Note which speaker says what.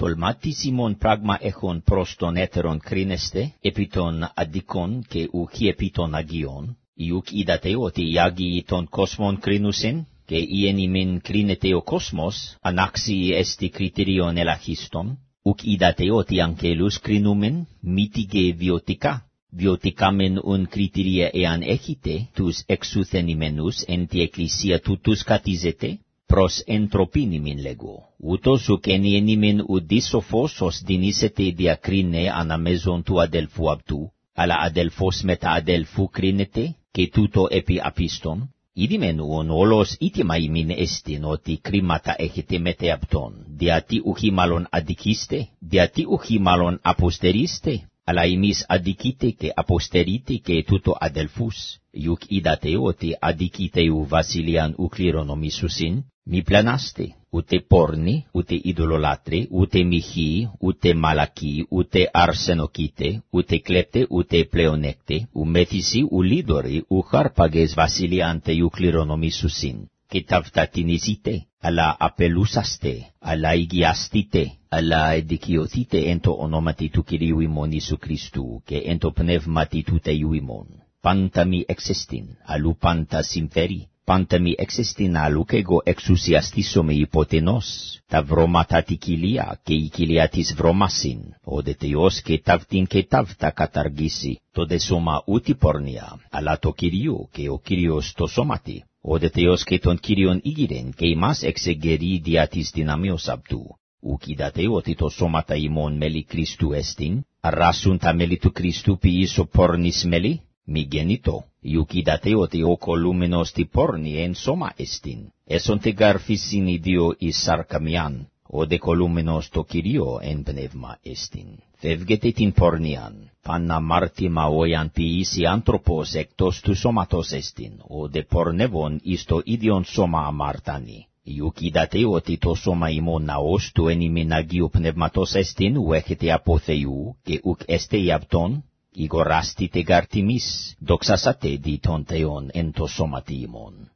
Speaker 1: Τολμάτισιμον πράγμα έχων προς τον έτερον κρίνεστε, επί των αδικών και ουκ επί των αγιών, ιουκ είδατε ότι οι άγιοι των κόσμων κρίνουσιν, και ιεν ημίν κρίνεται ο κόσμος, ανάξιοι εστι κριτηρίων ελαχίστων, ουκ είδατε ότι αγγέλους κρίνουμεν, μήτηγε βιωτικά. Βιωτικάμεν ουν κριτηρία εάν έχετε, τους εξουθενημένους εν τη εκκλησία τούτους κατίζετε, προς εντροπήν ημίν λέγω. Ούτως ουκ εν ημίν ουδής σοφός ως δινήσετε διακρίνε αναμέζον του αδελφού αυτού, αλλά αδελφός μετα αδελφού κρίνεται, και τούτο επί απίστων. Ήδη μεν ουν όλος ήτιμα ημίν εστιν ότι κρίματα έχετε μετε αυτόν, διατί ουχή μάλλον αδικήστε, διατί ουχή μάλλον αποστερήστε, αλλά ημείς αδικείτε και αποστερείτε και τούτο αδελφούς, ιουκ είδατε ότι αδικείτε ου βασιλείαν ου κληρονομήσουσιν, μη πλανάστε, ούτε πόρνοι, ούτε ειδωλολάτροι, ούτε μοιχοί, ούτε μαλακοί, ούτε αρσενοκείτε, ούτε κλέπτε, ούτε πλεονέκτε, ου μέθησοι, ου λίδωροι, ου χάρπαγες βασιλείαντε ου κληρονομήσουσιν. Και ταυτατινίζετε, αλλά απελούσαστε, αλλά υγιαστείτε, αλλά εδικαιωθείτε εν το ονόματι του Κυρίου ημών Ιησού Χριστού και εν το πνεύματι του Θεού ημών. Πάντα μη εξεστήν, αλλού πάντα συμφέρει, πάντα μη εξεστήν αλλού και εγώ εξουσιαστήσομαι υποτενός, τα βρώματα τη κοιλία και η κοιλία της βρώμασιν, ο δε Θεός και ταυτήν και ταύτα καταργήσει, το δε σώμα ούτι πορνεία, αλλά το Κυρίο και ο Κύριος το σώματι. Ο δε Θεός και τον Κύριον ήγηρεν και ημάς εξεγερεί δια της δυναμίως αυτού. Ουκ είδατε ότι το σώματα ημών μέλη Χριστού εστιν, αράσουν τα μέλη του Χριστού ποιήσω πόρνης μέλη, μη γεννήτω. Ουκ είδατε ότι ο κολούμενος τη πόρνη εν σώμα εστιν, έσονται γαρφίσιν οι δύο εις σάρκα μιαν, ο δε κολούμενος το Κυρίο εν πνεύμα εστιν. Φεύγετε την πορνίαν, παννα μάρτυμα όιαν ποιήσει άνθρωπος εκτός του σώματος εστιν, ο δε πορνεύων εις το ίδιον σώμα αμάρτανει. Ιουκ είδατε ότι το σώμα ημών ναός του εν ημίν Αγίου Πνεύματος εστιν, ου έχετε από Θεού, και ουκ εστε ει αυτόν, ηγοράστητε γάρ τιμής, δοξάσατε δι των Θεών εν το σώματι ημών.